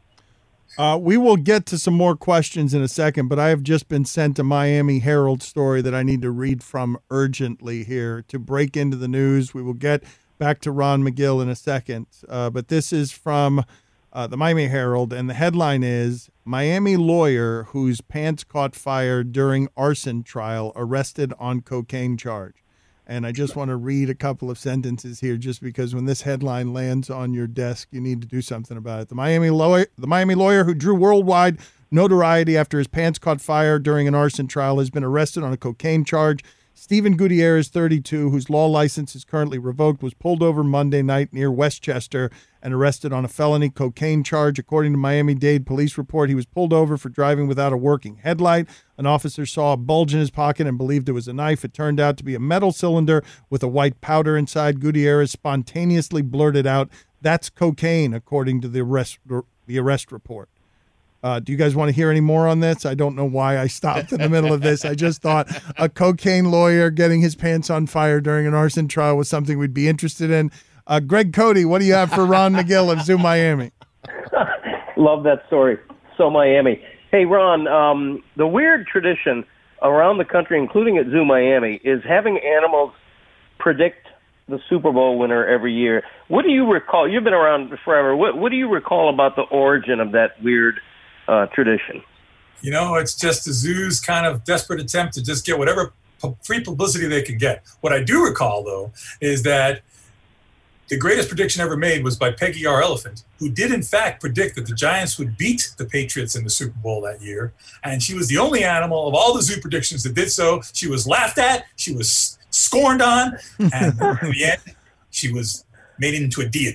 We will get to some more questions in a second, but I have just been sent a Miami Herald story that I need to read from urgently here to break into the news. We will get back to Ron McGill in a second, but this is from the Miami Herald, and the headline is, Miami lawyer whose pants caught fire during arson trial arrested on cocaine charge. And I just want to read a couple of sentences here just because when this headline lands on your desk, you need to do something about it. The Miami lawyer who drew worldwide notoriety after his pants caught fire during an arson trial has been arrested on a cocaine charge. Stephen Gutierrez, 32, whose law license is currently revoked, was pulled over Monday night near Westchester and arrested on a felony cocaine charge. According to Miami-Dade police report, he was pulled over for driving without a working headlight. An officer saw a bulge in his pocket and believed it was a knife. It turned out to be a metal cylinder with a white powder inside. Gutierrez spontaneously blurted out, "That's cocaine," according to the arrest report. Do you guys want to hear any more on this? I don't know why I stopped in the middle of this. I just thought a cocaine lawyer getting his pants on fire during an arson trial was something we'd be interested in. Greg Cody, what do you have for Ron McGill of Zoo Miami? Love that story. So Miami. Hey, Ron, the weird tradition around the country, including at Zoo Miami, is having animals predict the Super Bowl winner every year. What do you recall? You've been around forever. What do you recall about the origin of that weird tradition? It's just the zoo's kind of desperate attempt to just get whatever free publicity they can get. What I do recall, though, is that the greatest prediction ever made was by Peggy R. Elephant, who did in fact predict that the Giants would beat the Patriots in the Super Bowl that year. And she was the only animal of all the zoo predictions that did so. She was laughed at, she was scorned on, and in the end, she was made into a deity.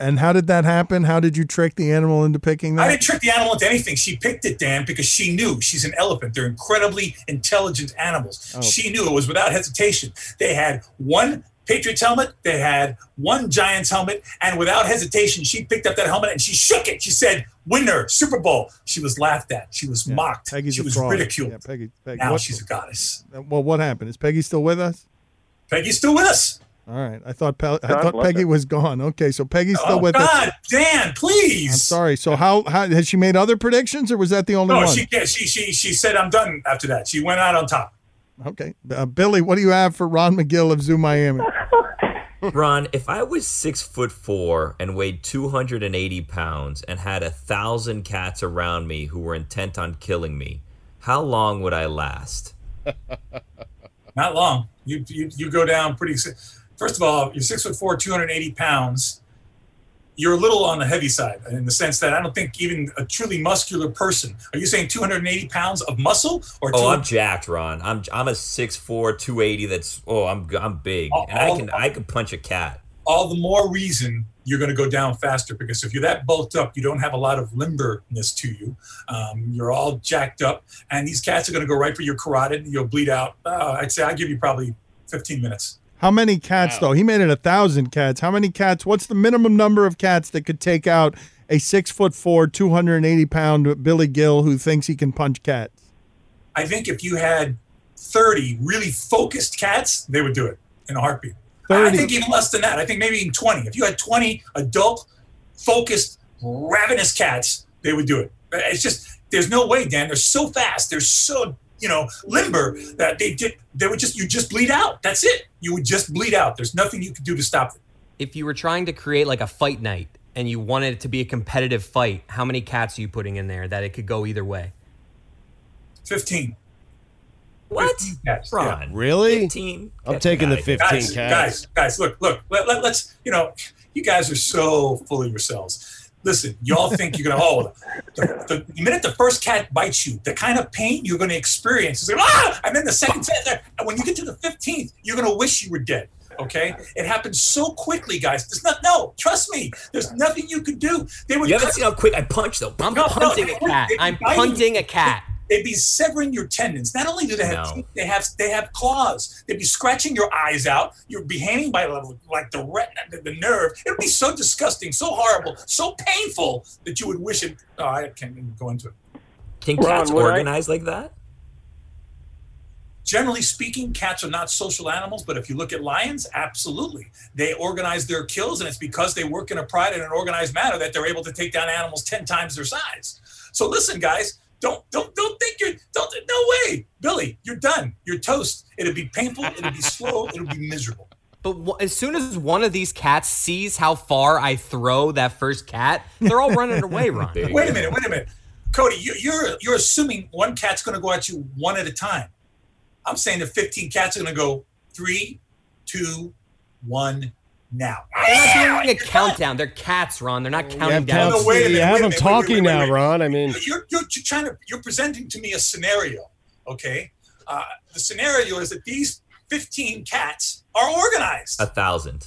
And how did that happen? How did you trick the animal into picking that? I didn't trick the animal into anything. She picked it, Dan, because she knew. She's an elephant. They're incredibly intelligent animals. Oh. She knew it was without hesitation. They had one Patriots helmet. They had one Giants helmet. And without hesitation, she picked up that helmet and she shook it. She said, winner, Super Bowl. She was laughed at. She was mocked. Peggy's she a was fraud. ridiculed. Yeah, Peggy. Now she's a goddess. Well, what happened? Is Peggy still with us? Peggy's still with us. All right. I thought Peggy was gone. Okay, so Peggy's still with us. God, Dan, please. I'm sorry. So how has she made other predictions, or was that the only one? No, she said I'm done after that. She went out on top. Okay. Billy, what do you have for Ron McGill of Zoo Miami? Ron, if I was 6'4" and weighed 280 pounds and had 1,000 cats around me who were intent on killing me, how long would I last? Not long. You go down pretty. First of all, you're 6'4", 280 pounds. You're a little on the heavy side in the sense that I don't think even a truly muscular person. Are you saying 280 pounds of muscle or? I'm jacked, Ron. I'm a 6'4", 280. That's I'm big, and I can punch a cat. All the more reason you're going to go down faster, because if you're that bulked up, you don't have a lot of limberness to you. You're all jacked up, and these cats are going to go right for your carotid. You'll bleed out. I'd say I'll give you probably 15 minutes. How many cats, though? He made it 1,000 cats. How many cats? What's the minimum number of cats that could take out a 6'4", 280-pound Billy Gill who thinks he can punch cats? I think if you had 30 really focused cats, they would do it in a heartbeat. 30. I think even less than that. I think maybe even 20. If you had 20 adult, focused, ravenous cats, they would do it. It's just, there's no way, Dan. They're so fast. They're so, limber that you just bleed out. That's it. You would just bleed out. There's nothing you could do to stop it. If you were trying to create like a fight night and you wanted it to be a competitive fight, how many cats are you putting in there that it could go either way? 15. What? 15 cats. Ron, Yeah. Really? 15? I'm taking the 15 cats. Guys, look. Let's, you guys are so full of yourselves. Listen, y'all think you're going to, the minute the first cat bites you, the kind of pain you're going to experience is like, and then the second, and when you get to the 15th, you're going to wish you were dead. Okay? It happens so quickly, guys. Trust me. There's nothing you could do. You haven't seen how quick I punch, though. I'm punting a cat. I'm punting a cat. They'd be severing your tendons. Not only do they have teeth, they have claws. They'd be scratching your eyes out. You'd be hanging by like the retina, the nerve. It would be so disgusting, so horrible, so painful that you would wish it. Oh, I can't even go into it. Can cats organize like that? Generally speaking, cats are not social animals, but if you look at lions, absolutely. They organize their kills, and it's because they work in a pride and an organized manner that they're able to take down animals 10 times their size. So listen, guys. Don't think no way. Billy, you're done. You're toast. It'll be painful. It'll be slow. It'll be miserable. But as soon as one of these cats sees how far I throw that first cat, they're all running away, Ron. Wait a minute. Cody, you're assuming one cat's going to go at you one at a time. I'm saying the 15 cats are going to go 3, 2, 1, now. They're not doing a countdown. They're cats, Ron. They're not counting down. No, wait a minute. You have them talking now, Ron. I mean, you're presenting to me a scenario, okay? The scenario is that these 15 cats are organized. 1,000.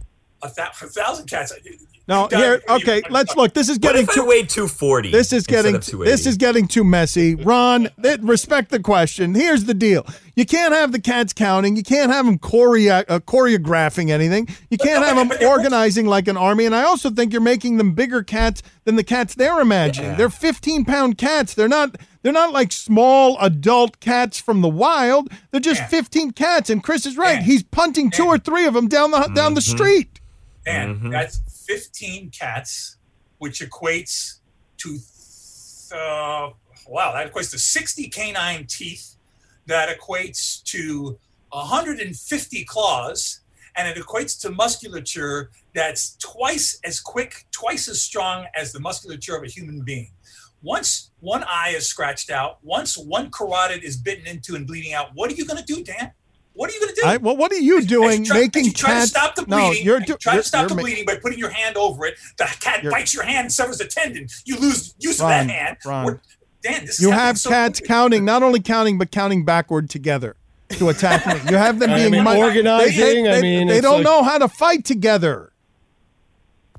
1,000 cats. No, here. Okay, let's look. This is getting too. Weighed 240. This is getting too messy. Ron, respect the question. Here's the deal: you can't have the cats counting. You can't have them choreographing anything. You can't have them organizing like an army. And I also think you're making them bigger cats than the cats they're imagining. Yeah. They're 15-pound cats. They're not like small adult cats from the wild. They're just 15 cats. And Chris is right. He's punting 2 or 3 of them down the street. And that's 15 cats, which equates to, that equates to 60 canine teeth. That equates to 150 claws. And it equates to musculature that's twice as quick, twice as strong as the musculature of a human being. Once one eye is scratched out, once one carotid is bitten into and bleeding out, what are you going to do, Dan? What are you going to do? What are you doing? Making try cats? To stop the bleeding. Try to stop the bleeding by putting your hand over it. The cat bites your hand and severs a tendon. You lose use of that hand. Ron, Dan, this you is have cats counting, not only counting, but counting backward together to attack me. You have them being organizing. They don't know how to fight together.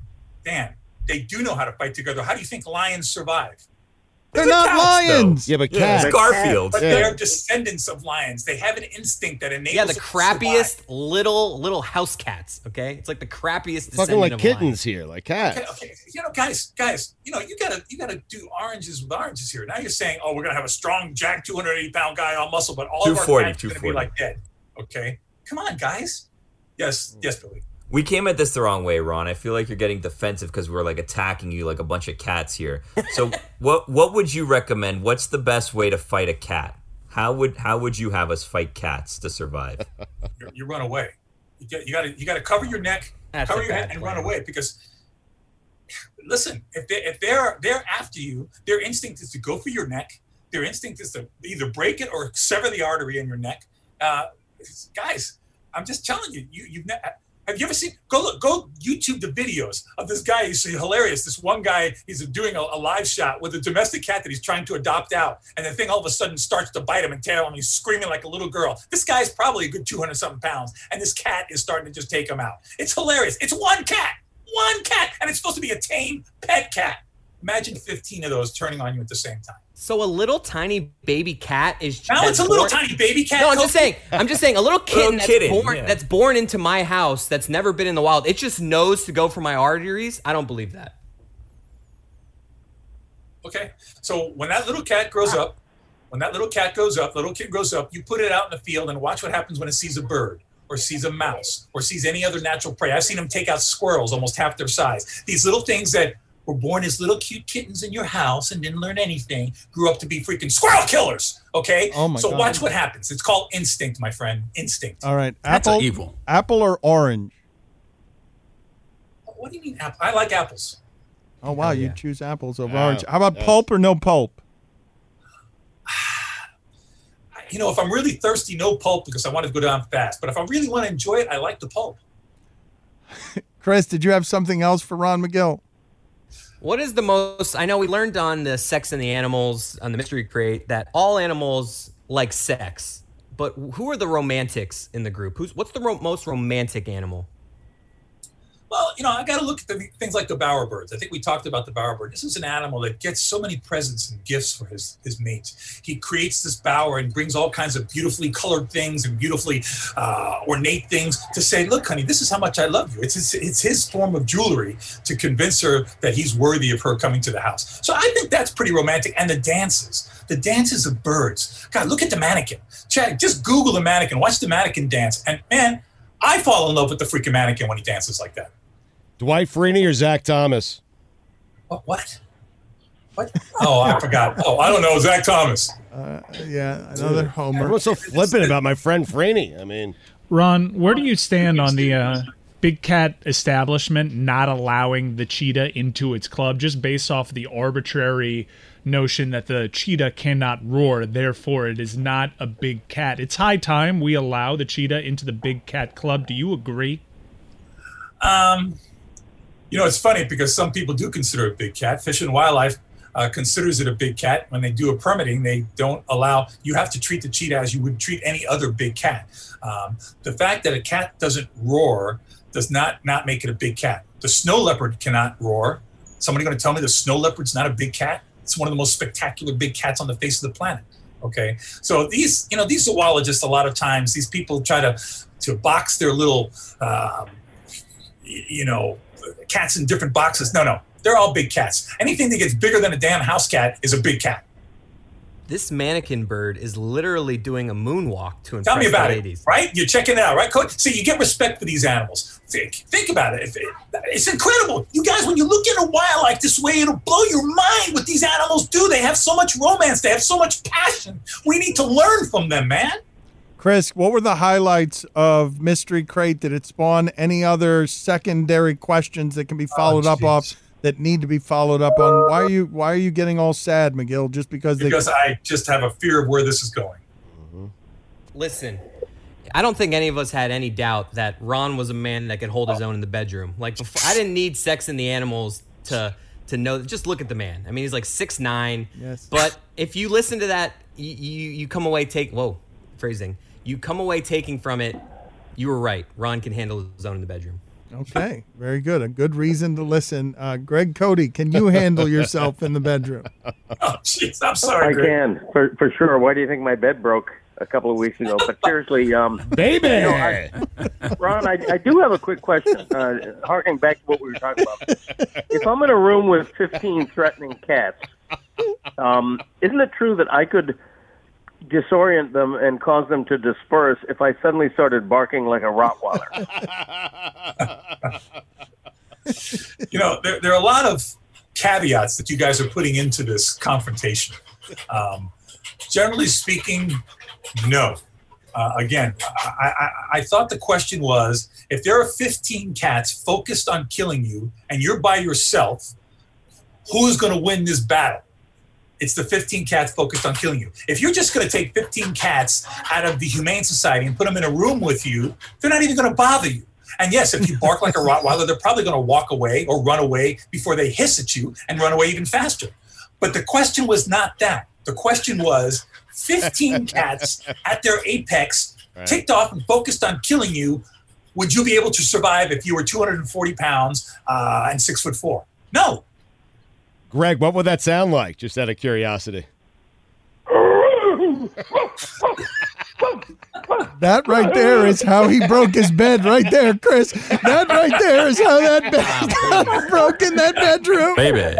Dan, they do know how to fight together. How do you think lions survive? They're not lions. Yeah, but cats. Garfield. But they're descendants of lions. They have an instinct that enables Yeah, the them to crappiest survive. little house cats. Okay, it's like the crappiest. Fucking descendant like of kittens lions. here, like cats. Okay. Guys, you gotta do oranges with oranges here. Now you're saying, oh, we're gonna have a strong jack 280-pound guy all muscle, but all of our 240, cats are gonna be like dead. Okay, come on, guys. Yes, Billy. We came at this the wrong way, Ron. I feel like you're getting defensive because we're like attacking you like a bunch of cats here. So what would you recommend? What's the best way to fight a cat? How would you have us fight cats to survive? You run away. You gotta cover your neck, cover your head, and run away. Because listen, if they're after you, their instinct is to go for your neck. Their instinct is to either break it or sever the artery in your neck. Guys, I'm just telling you, have you ever seen? Go YouTube the videos of this guy. He's hilarious. This one guy, he's doing a live shot with a domestic cat that he's trying to adopt out, and the thing all of a sudden starts to bite him and tear him. He's screaming like a little girl. This guy's probably a good 200-something pounds, and this cat is starting to just take him out. It's hilarious. It's one cat, and it's supposed to be a tame pet cat. Imagine 15 of those turning on you at the same time. So a little tiny baby cat is now it's a little tiny baby cat. No, I'm just saying a little kitten, kitten, that's born into my house that's never been in the wild. It just knows to go for my arteries. I don't believe that. Okay, so when that little cat grows up, little kid grows up, you put it out in the field and watch what happens when it sees a bird or sees a mouse or sees any other natural prey. I've seen them take out squirrels almost half their size. These little things that were born as little cute kittens in your house and didn't learn anything, grew up to be freaking squirrel killers, okay? Oh my God. Watch what happens. It's called instinct, my friend, instinct. All right, That's apple, evil. Apple or orange? What do you mean apple? I like apples. Oh, wow, you choose apples over orange. How about pulp or no pulp? If I'm really thirsty, no pulp because I want to go down fast. But if I really want to enjoy it, I like the pulp. Chris, did you have something else for Ron McGill? What is the most? I know we learned on the Sex and the Animals on the Mystery Crate that all animals like sex, but who are the romantics in the group? What's the most romantic animal? Well, I got to look at things like the bowerbirds. I think we talked about the bowerbird. This is an animal that gets so many presents and gifts for his mates. He creates this bower and brings all kinds of beautifully colored things and beautifully ornate things to say, look, honey, this is how much I love you. It's his form of jewelry to convince her that he's worthy of her coming to the house. So I think that's pretty romantic. And the dances of birds. God, look at the mannequin. Chad, just Google the mannequin. Watch the mannequin dance. And, man, I fall in love with the freaking mannequin when he dances like that. Dwight Freeney or Zach Thomas? What? Oh, I forgot. Oh, I don't know. Zach Thomas. Yeah, another homer. Everyone's so flippant about my friend Freeney. I mean, Ron, where do you stand on the big cat establishment not allowing the cheetah into its club just based off the arbitrary notion that the cheetah cannot roar, therefore it is not a big cat? It's high time we allow the cheetah into the big cat club. Do you agree? It's funny because some people do consider it a big cat. Fish and Wildlife considers it a big cat. When they do a permitting, they don't allow, you have to treat the cheetah as you would treat any other big cat. The fact that a cat doesn't roar does not make it a big cat. The snow leopard cannot roar. Somebody going to tell me the snow leopard's not a big cat? It's one of the most spectacular big cats on the face of the planet. Okay, so these zoologists, a lot of times, these people try to box their little, cats in different boxes. No, they're all big cats. Anything that gets bigger than a damn house cat is a big cat. This mannequin bird is literally doing a moonwalk to impress Tell me about the ladies. it, right? You're checking it out, right, Coach? See, you get respect for these animals. Think about it. It's incredible. You guys, when you look in a wild like this way, it'll blow your mind what these animals do. They have so much romance. They have so much passion. We need to learn from them, man. Chris, what were the highlights of Mystery Crate? Did it spawn any other secondary questions that can be followed up on that need to be followed up on? Why are you getting all sad, McGill? Just because I just have a fear of where this is going. Listen, I don't think any of us had any doubt that Ron was a man that could hold his own in the bedroom. Like, I didn't need Sex and the Animals to know. Just look at the man. I mean, he's like 6'9". Yes. But if you listen to that, you come away phrasing. You come away taking from it, you were right. Ron can handle his own in the bedroom. Okay, very good. A good reason to listen. Greg Cody, can you handle yourself in the bedroom? Oh, jeez, I'm sorry, I Greg. can, for sure. Why do you think my bed broke a couple of weeks ago? But seriously, baby, Ron, I do have a quick question. Harking back to what we were talking about. If I'm in a room with 15 threatening cats, isn't it true that I could disorient them and cause them to disperse if I suddenly started barking like a Rottweiler? There are a lot of caveats that you guys are putting into this confrontation. Generally speaking, no. Again, I thought the question was, if there are 15 cats focused on killing you and you're by yourself, who's going to win this battle? It's the 15 cats focused on killing you. If you're just going to take 15 cats out of the Humane Society and put them in a room with you, they're not even going to bother you. And yes, if you bark like a Rottweiler, they're probably going to walk away or run away before they hiss at you and run away even faster. But the question was not that. The question was 15 cats at their apex, ticked off and focused on killing you. Would you be able to survive if you were 240 pounds and 6'4"? No. Greg, what would that sound like? Just out of curiosity. That right there is how he broke his bed right there, Chris. That right there is how that bed got broke in that bedroom. Baby.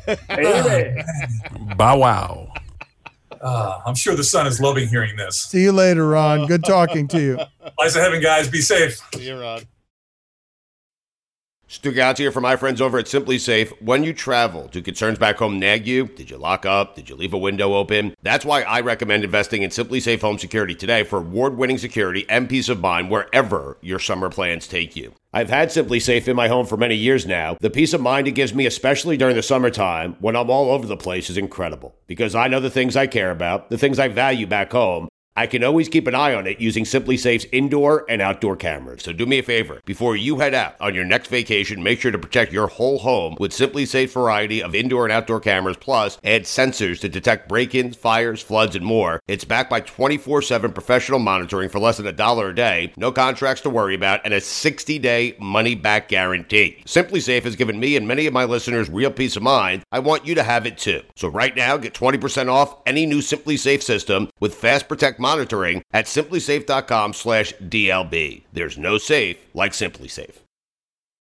Bow wow. I'm sure the son is loving hearing this. See you later, Ron. Good talking to you. Lights of heaven, guys. Be safe. See you, Ron. Stu Gotz here for my friends over at Simply Safe. When you travel, do concerns back home nag you? Did you lock up? Did you leave a window open? That's why I recommend investing in Simply Safe Home Security today for award-winning security and peace of mind wherever your summer plans take you. I've had Simply Safe in my home for many years now. The peace of mind it gives me, especially during the summertime when I'm all over the place, is incredible. Because I know the things I care about, the things I value back home, I can always keep an eye on it using Simply Safe's indoor and outdoor cameras. So do me a favor. Before you head out on your next vacation, make sure to protect your whole home with Simply Safe's variety of indoor and outdoor cameras, plus add sensors to detect break-ins, fires, floods, and more. It's backed by 24/7 professional monitoring for less than $1 a day, no contracts to worry about, and a 60-day money-back guarantee. Simply Safe has given me and many of my listeners real peace of mind. I want you to have it too. So right now, get 20% off any new Simply Safe system with Fast Protect monitoring at simplysafe.com/DLB. There's no safe like Simply Safe.